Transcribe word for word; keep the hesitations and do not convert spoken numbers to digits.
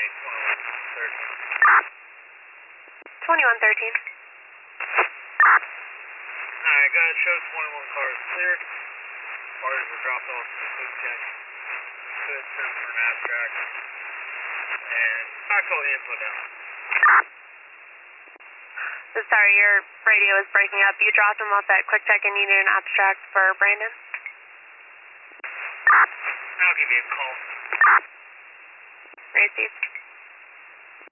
twenty-one thirteen. Alright, guys, show twenty-one cars cleared. Cars were dropped off to the food check. Good sent for an abstract. And back all the info down. So sorry, your radio is breaking up. You dropped him off at Quick Tech and needed an abstract for Brandon? I'll give you a call. Received.